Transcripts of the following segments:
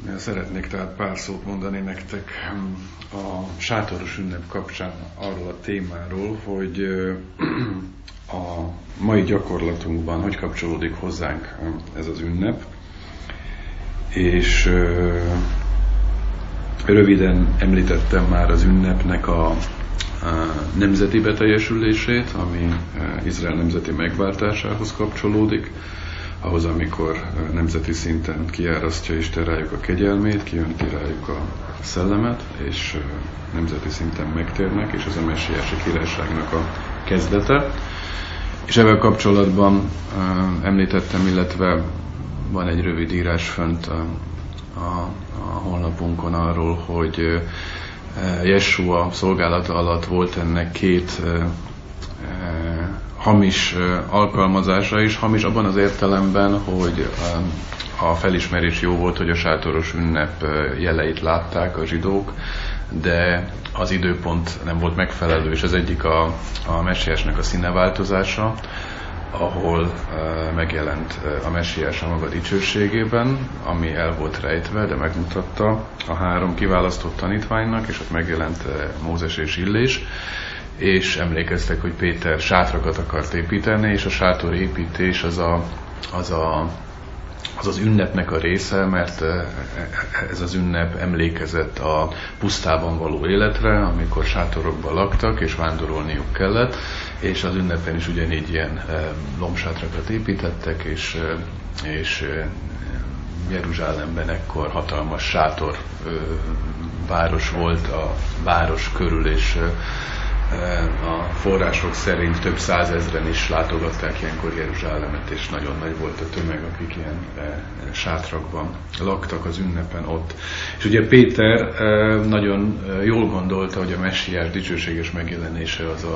Szeretnék tehát pár szót mondani nektek a sátoros ünnep kapcsán arról a témáról, hogy a mai gyakorlatunkban hogy kapcsolódik hozzánk ez az ünnep, és röviden említettem már az ünnepnek a nemzeti beteljesülését, ami Izrael nemzeti megváltásához kapcsolódik, ahhoz, amikor nemzeti szinten kiárasztja Isten rájuk a kegyelmét, kijönti rájuk a szellemet, és nemzeti szinten megtérnek, és az a messiási királyságnak a kezdete. És ezzel kapcsolatban említettem, illetve van egy rövid írás fönt a honlapunkon arról, hogy Jessua szolgálata alatt volt ennek két hamis alkalmazása is, hamis abban az értelemben, hogy a felismerés jó volt, hogy a sátoros ünnep jeleit látták a zsidók, de az időpont nem volt megfelelő, és az egyik a messiásnak a színeváltozása, ahol megjelent a messiás a maga dicsőségében, ami el volt rejtve, de megmutatta a három kiválasztott tanítványnak, és ott megjelent Mózes és Illés, és emlékeztek, hogy Péter sátrakat akart építeni, és a sátorépítés az ünnepnek a része, mert ez az ünnep emlékezett a pusztában való életre, amikor sátorokban laktak, és vándorolniuk kellett, és az ünnepen is ugyanígy ilyen lombsátrakat építettek, és Jeruzsálemben ekkor hatalmas sátor város volt a város körül, és a források szerint több százezren is látogatták ilyenkor Jeruzsálemet, és nagyon nagy volt a tömeg, akik ilyen sátrakban laktak az ünnepen ott. És ugye Péter nagyon jól gondolta, hogy a messiás dicsőséges megjelenése az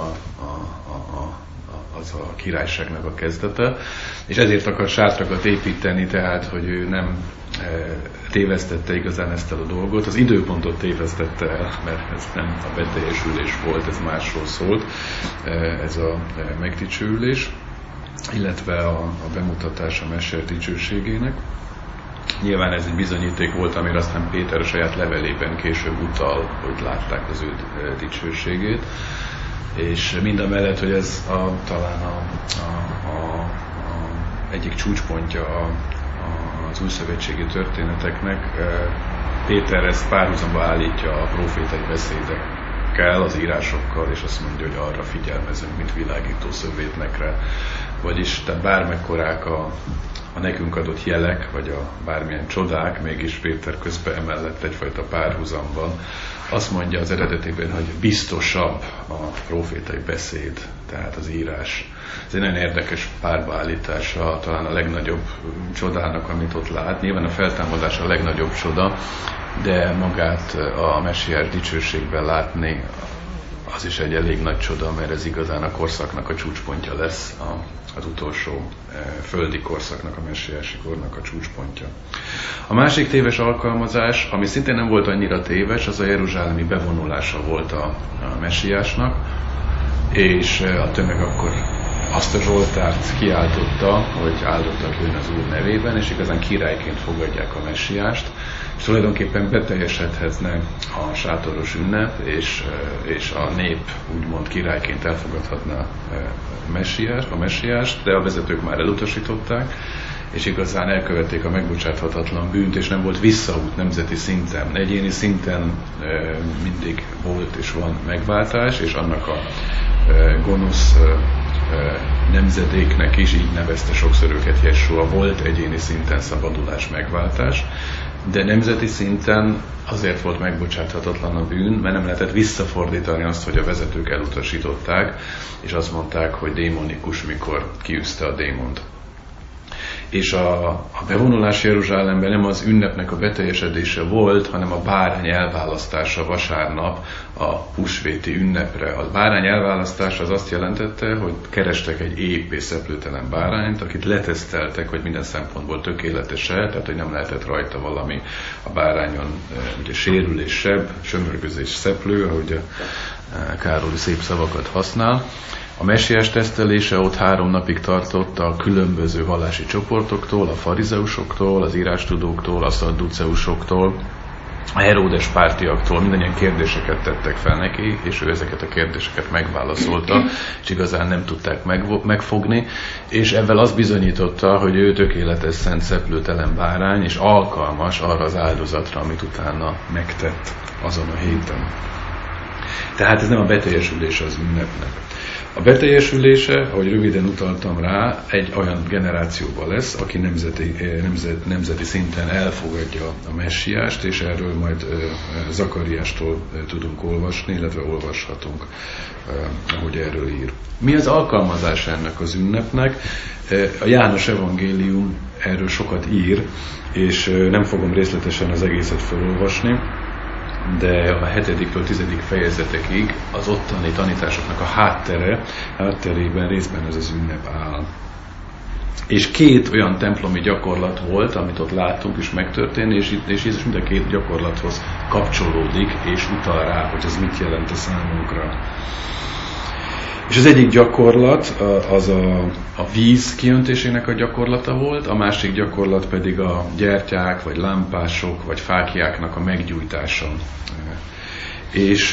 a királyságnak a kezdete, és ezért akar sátrakat építeni, tehát, hogy ő nem tévesztette igazán ezt a dolgot, az időpontot tévesztette el, mert ez nem a beteljesülés volt, ez másról szólt, ez a megdicsőülés, illetve a bemutatás a messiás dicsőségének. Nyilván ez egy bizonyíték volt, amire aztán Péter a saját levelében később utal, hogy látták az ő dicsőségét, és mindamellett, hogy ez talán egyik csúcspontja az újszövetségi történeteknek, Péter ezt párhuzamba állítja a prófétai beszédekkel, az írásokkal, és azt mondja, hogy arra figyelmezünk, mint világító szövétnekre. Vagyis tehát bármekkorák a nekünk adott jelek, vagy a bármilyen csodák, mégis Péter közben emellett egyfajta párhuzamban azt mondja az eredetében, hogy biztosabb a prófétai beszéd, tehát az írás. Ez egy nagyon érdekes párbaállítása, talán a legnagyobb csodának, amit ott lát. Nyilván a feltámadás a legnagyobb csoda, de magát a messiás dicsőségben látni, az is egy elég nagy csoda, mert ez igazán a korszaknak a csúcspontja lesz, az utolsó földi korszaknak, a messiási kornak a csúcspontja. A másik téves alkalmazás, ami szintén nem volt annyira téves, az a jeruzsálemi bevonulása volt a messiásnak, és a tömeg akkor azt a Zsoltárt kiáltotta, hogy áldottak jön az Úr nevében, és igazán királyként fogadják a messiást, és tulajdonképpen beteljesedhetne a sátoros ünnep, és a nép úgymond királyként elfogadhatna a messiást, de a vezetők már elutasították, és igazán elkövették a megbocsáthatatlan bűnt, és nem volt visszaút nemzeti szinten. Egyéni szinten mindig volt és van megváltás, és annak a gonosz nemzedéknek is, így nevezte sokszor őket Jessua, volt egyéni szinten szabadulás, megváltás, de nemzeti szinten azért volt megbocsáthatatlan a bűn, mert nem lehetett visszafordítani azt, hogy a vezetők elutasították, és azt mondták, hogy démonikus, mikor kiűzte a démont. És a bevonulás Jeruzsálemben nem az ünnepnek a beteljesedése volt, hanem a bárány elválasztása vasárnap a húsvéti ünnepre. A bárány elválasztása az azt jelentette, hogy kerestek egy ép és szeplőtelen bárányt, akit leteszteltek, hogy minden szempontból tökéletes-e, tehát hogy nem lehetett rajta valami a bárányon, ugye sérülés, seb, sömörgözés, szeplő, ahogy a Károly szép szavakat használ. A messiás tesztelése ott 3 napig tartott a különböző vallási csoportoktól, a farizeusoktól, az írástudóktól, a szadduceusoktól, a Heródes pártiaktól, mindannyian kérdéseket tettek fel neki, és ő ezeket a kérdéseket megválaszolta, és igazán nem tudták megfogni, és ezzel azt bizonyította, hogy ő tökéletes, szent, szeplőtelen bárány, és alkalmas arra az áldozatra, amit utána megtett azon a héten. Tehát ez nem a beteljesülése az ünnepnek. A beteljesülése, ahogy röviden utaltam rá, egy olyan generációban lesz, aki nemzeti szinten elfogadja a messiást, és erről majd Zakariástól tudunk olvasni, illetve olvashatunk, ahogy erről ír. Mi az alkalmazás ennek az ünnepnek? A János evangélium erről sokat ír, és nem fogom részletesen az egészet felolvasni, de a 7-től 10. fejezetekig az ottani tanításoknak a hátterében részben ez az ünnep áll. És 2 olyan templomi gyakorlat volt, amit ott láttunk és megtörténni, és Jézus mind a 2 gyakorlathoz kapcsolódik, és utal rá, hogy ez mit jelent a számunkra. És az egyik gyakorlat az a víz kiöntésének a gyakorlata volt, a másik gyakorlat pedig a gyertyák, vagy lámpások, vagy fáklyáknak a meggyújtása. És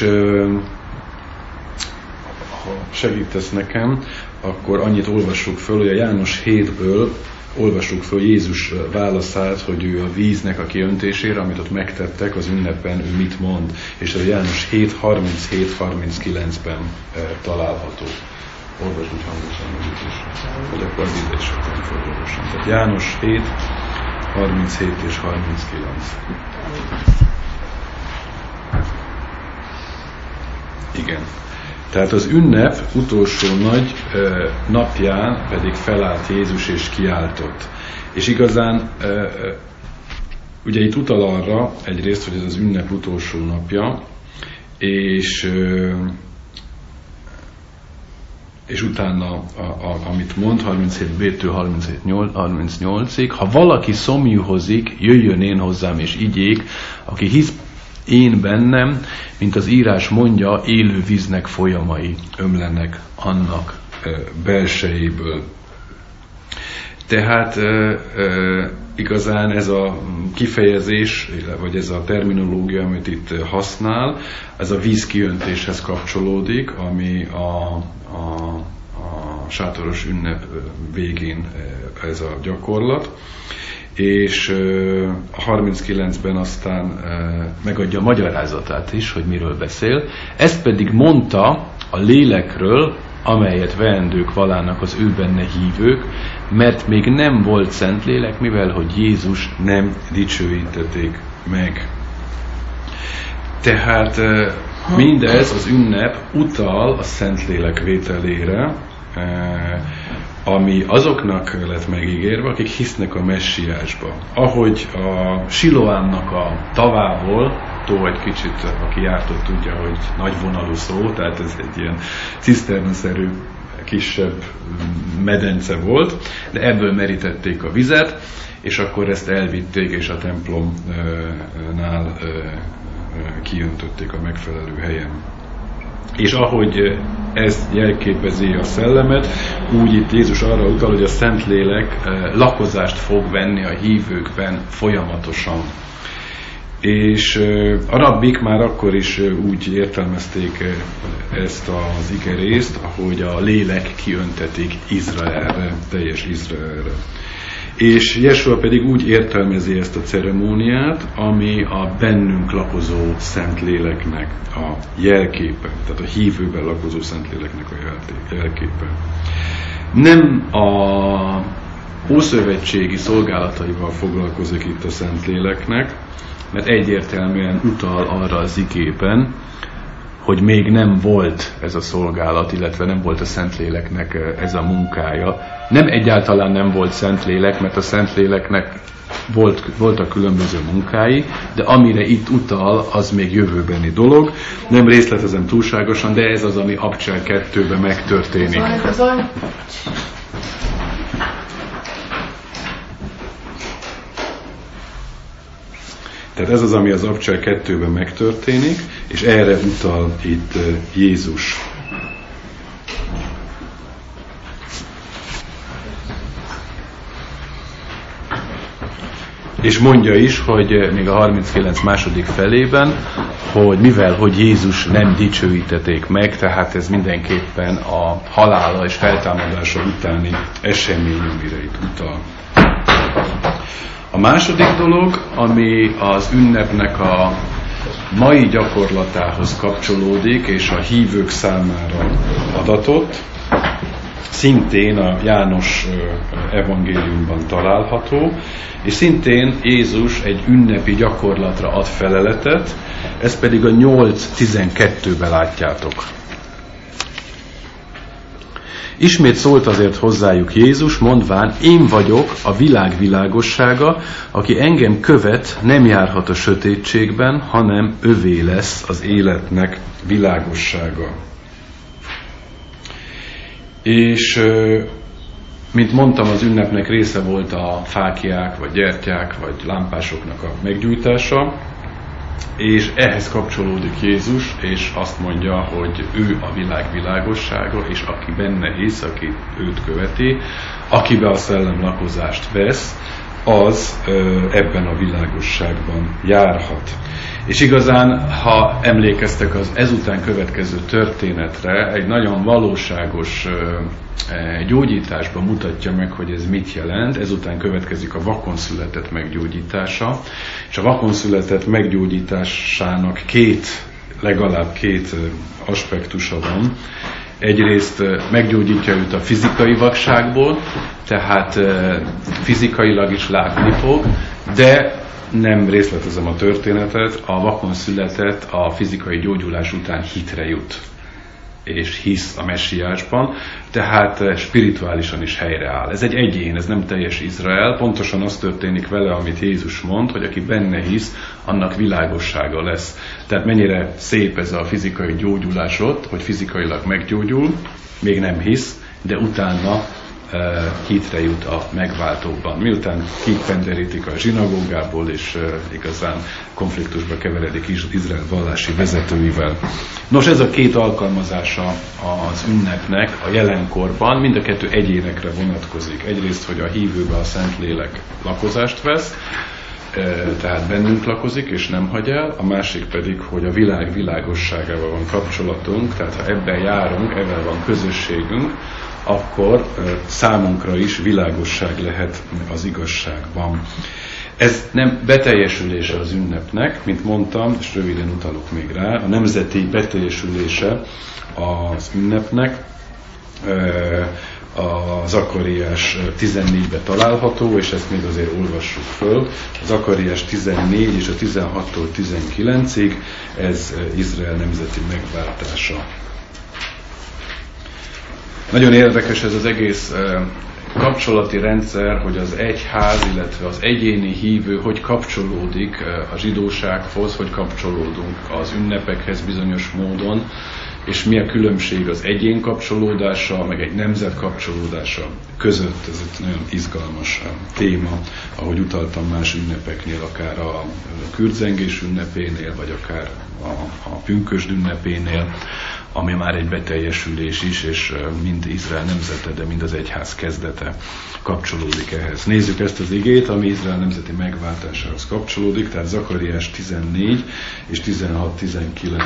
ha segítesz nekem, akkor annyit olvassuk föl, hogy a János 7-ből olvassuk föl Jézus válaszát, hogy ő a víznek a kiöntésére, amit ott megtettek az ünnepen, ő mit mond. És a János 7:37-39-ben található. Olvasd úgy hangosan, hogy akkor az idézsetem felolvasom. Tehát János 7:37 és 39. Igen. Tehát az ünnep utolsó nagy napján pedig felállt Jézus és kiáltott. És igazán, ugye itt utal arra egyrészt, hogy ez az ünnep utolsó napja, és utána, amit mond, 37b-től 38-ig, ha valaki szomjúhozik, jöjjön én hozzám és igyék, aki hisz én bennem, mint az írás mondja, élő víznek folyamai ömlenek annak belsejéből. Tehát igazán ez a kifejezés, vagy ez a terminológia, amit itt használ, ez a vízkiöntéshez kapcsolódik, ami a sátoros ünnep végén ez a gyakorlat. És a 39-ben aztán megadja a magyarázatát is, hogy miről beszél. Ezt pedig mondta a lélekről, amelyet veendők valának az ő benne hívők, mert még nem volt Szentlélek, mivel hogy Jézus nem dicsőítették meg. Tehát mindez az ünnep utal a Szentlélek vételére, ami azoknak lett megígérve, akik hisznek a messiásba. Ahogy a Siloánnak a tavából, tó egy kicsit, aki járt ott tudja, hogy nagyvonalú szó, tehát ez egy ilyen ciszternaszerű kisebb medence volt, de ebből merítették a vizet, és akkor ezt elvitték, és a templomnál kijöntötték a megfelelő helyen. És ahogy ez jelképezi a szellemet, úgy itt Jézus arra utal, hogy a Szentlélek lakozást fog venni a hívőkben folyamatosan. És a rabbik már akkor is úgy értelmezték ezt az igerészt, ahogy a lélek kiöntetik Izraelre, teljes Izraelre. És Jesua pedig úgy értelmezi ezt a ceremóniát, ami a bennünk lakozó Szentléleknek a jelképe, tehát a hívőben lakozó Szentléleknek a jelképe. Nem a ószövetségi szolgálataival foglalkozik itt a Szentléleknek, mert egyértelműen utal arra az igében, hogy még nem volt ez a szolgálat, illetve nem volt a Szentléleknek ez a munkája. Nem egyáltalán nem volt Szentlélek, mert a Szentléleknek voltak különböző munkái, de amire itt utal, az még jövőbeni dolog. Nem részletezem túlságosan, de ez az, ami Abcsel 2-ben megtörténik. Tehát ez az, ami az Abcsel 2-ben megtörténik, és erre utal itt Jézus. És mondja is, hogy még a 39 második felében, hogy mivel, hogy Jézus nem dicsőítették meg, tehát ez mindenképpen a halála és feltámadása utáni esemény, amire itt utal. A második dolog, ami az ünnepnek a mai gyakorlatához kapcsolódik, és a hívők számára adatot, szintén a János evangéliumban található, és szintén Jézus egy ünnepi gyakorlatra ad feleletet, ezt pedig a 8:12-ben látjátok. Ismét szólt azért hozzájuk Jézus, mondván, én vagyok a világ világossága, aki engem követ, nem járhat a sötétségben, hanem övé lesz az életnek világossága. És mint mondtam, az ünnepnek része volt a fáklyák, vagy gyertyák, vagy lámpásoknak a meggyújtása, és ehhez kapcsolódik Jézus, és azt mondja, hogy ő a világ világossága, és aki benne hisz, aki őt követi, akibe a szellem lakozást vesz, az ebben a világosságban járhat. És igazán, ha emlékeztek az ezután következő történetre, egy nagyon valóságos gyógyításban mutatja meg, hogy ez mit jelent. Ezután következik a vakon született meggyógyítása, és a vakon született meggyógyításának legalább két aspektusa van. Egyrészt meggyógyítja őt a fizikai vakságból, tehát fizikailag is látni fog, de nem részletezem a történetet, a vakon született a fizikai gyógyulás után hitre jut, és hisz a messiásban, tehát spirituálisan is helyreáll. Ez egy egyén, ez nem teljes Izrael, pontosan az történik vele, amit Jézus mond, hogy aki benne hisz, annak világossága lesz. Tehát mennyire szép ez a fizikai gyógyulás ott, hogy fizikailag meggyógyul, még nem hisz, de utána hitre jut a megváltóban. Miután kipenderítik a zsinagógából, és igazán konfliktusba keveredik Izrael vallási vezetőivel. Nos, ez a két alkalmazása az ünnepnek a jelenkorban, mind a kettő egyénekre vonatkozik. Egyrészt, hogy a hívőbe a Szentlélek lakozást vesz, tehát bennünk lakozik, és nem hagy el, a másik pedig, hogy a világ világosságával van kapcsolatunk, tehát ha ebben járunk, ebben van közösségünk, akkor számunkra is világosság lehet az igazságban. Ez nem beteljesülése az ünnepnek, mint mondtam, és röviden utalok még rá, a nemzeti beteljesülése az ünnepnek, a Zakariás 14-ben található, és ezt még azért olvassuk föl. A Zakariás 14 és a 16-tól 19-ig, ez Izrael nemzeti megváltása. Nagyon érdekes ez az egész kapcsolati rendszer, hogy az egyház, illetve az egyéni hívő hogy kapcsolódik a zsidósághoz, hogy kapcsolódunk az ünnepekhez bizonyos módon, és mi a különbség az egyén kapcsolódása, meg egy nemzet kapcsolódása között. Ez egy nagyon izgalmas téma, ahogy utaltam más ünnepeknél, akár a kürtzengés ünnepénél, vagy akár a pünkösd ünnepénél, ami már egy beteljesülés is, és mind Izrael nemzete, de mind az egyház kezdete kapcsolódik ehhez. Nézzük ezt az igét, ami Izrael nemzeti megváltásához kapcsolódik, tehát Zakariás 14 és 16-19.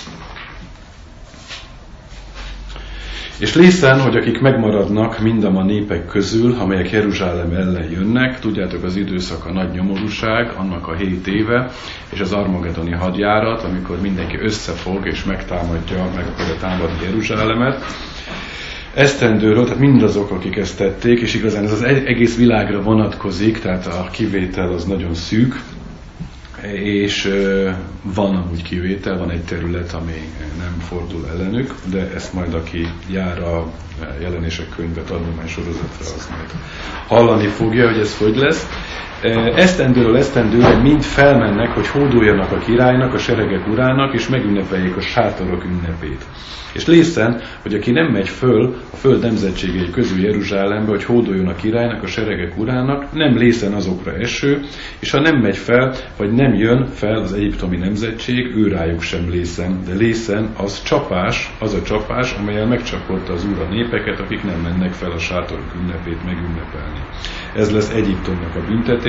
És lészen, hogy akik megmaradnak mindam a népek közül, amelyek Jeruzsálem ellen jönnek, tudjátok, az időszak a nagy nyomorúság, annak a 7 éve, és az armagedoni hadjárat, amikor mindenki összefog és megtámadja, meg akarja támadni Jeruzsálemet. Esztendőről, tehát mindazok, akik ezt tették, és igazán ez az egész világra vonatkozik, tehát a kivétel az nagyon szűk, és van amúgy kivétel, van egy terület, ami nem fordul ellenük, de ezt majd aki jár a jelenések könyve tanulmánysorozatra, az majd hallani fogja, hogy ez hogy lesz. Esztendőről esztendőre mind felmennek, hogy hódoljanak a királynak, a seregek urának, és megünnepeljék a sátorok ünnepét. És lészen, hogy aki nem megy föl a föld nemzetségei közül Jeruzsálembe, hogy hódoljon a királynak, a seregek urának, nem lészen azokra eső, és ha nem megy fel, vagy nem jön fel az egyiptomi nemzetség, ő rájuk sem lészen, de lészen az a csapás, amellyel megcsapolta az Úr a népeket, akik nem mennek fel a sátorok ünnepét megünnepelni. Ez lesz Egyiptomnak a büntetés.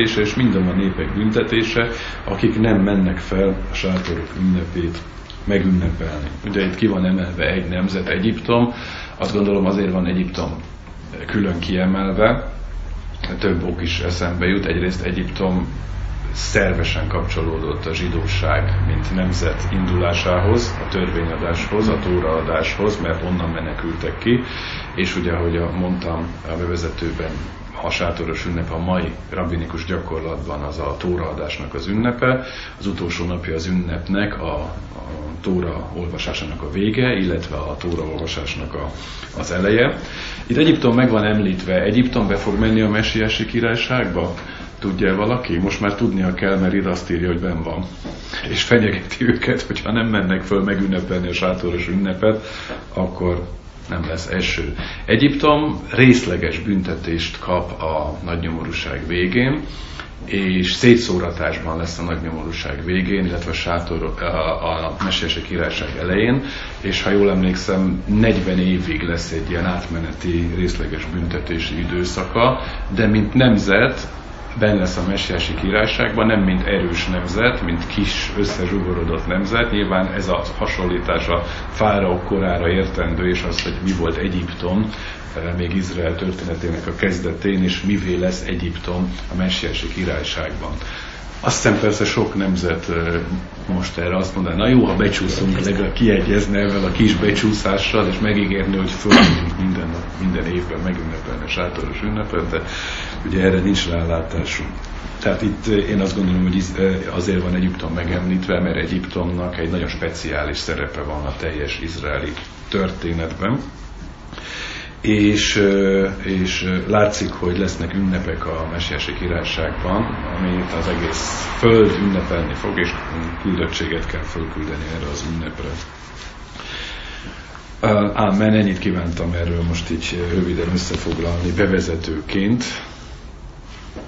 büntetése, és mindom a népek büntetése, akik nem mennek fel a sátorok ünnepét megünnepelni. Ugye itt ki van emelve egy nemzet, Egyiptom, azt gondolom azért van Egyiptom külön kiemelve, több ok is eszembe jut. Egyrészt Egyiptom szervesen kapcsolódott a zsidóság, mint nemzet indulásához, a törvényadáshoz, a tóraadáshoz, mert onnan menekültek ki, és ugye, ahogy mondtam a bevezetőben, a sátoros ünnep a mai rabbinikus gyakorlatban az a tóraadásnak az ünnepe, az utolsó napja az ünnepnek a tóra olvasásának a vége, illetve a tóra olvasásnak az eleje. Itt Egyiptom meg van említve. Egyiptom be fog menni a messiási királyságba? Tudja valaki? Most már tudnia kell, mert itt azt írja, hogy benn van. És fenyegeti őket, hogyha nem mennek föl megünnepelni a sátoros ünnepet, akkor nem lesz eső. Egyiptom részleges büntetést kap a nagynyomorúság végén, és szétszóratásban lesz a nagynyomorúság végén, illetve a messiási királyság elején, és ha jól emlékszem, 40 évig lesz egy ilyen átmeneti részleges büntetési időszaka, de mint nemzet benne lesz a messiási királyságban, nem mint erős nemzet, mint kis összezsugorodott nemzet. Nyilván ez a hasonlítás a fáraók korára értendő, és az, hogy mi volt Egyiptom, még Izrael történetének a kezdetén, és mivé lesz Egyiptom a messiási királyságban. Azt hiszem persze sok nemzet most erre azt mondaná, na jó, ha becsúszunk, legalább kiegyezne ezzel a kis becsúszással, és megígérni, hogy fölmegyünk minden évben megünnepelni a sátoros ünnepet, de ugye erre nincs rálátásunk. Tehát itt én azt gondolom, hogy azért van Egyiptom megemlítve, mert Egyiptomnak egy nagyon speciális szerepe van a teljes izraeli történetben. És látszik, hogy lesznek ünnepek a messiási királyságban, amit az egész föld ünnepelni fog, és küldöttséget kell fölküldeni erre az ünnepre. Ámen, ennyit kívántam erről most így röviden összefoglalni bevezetőként.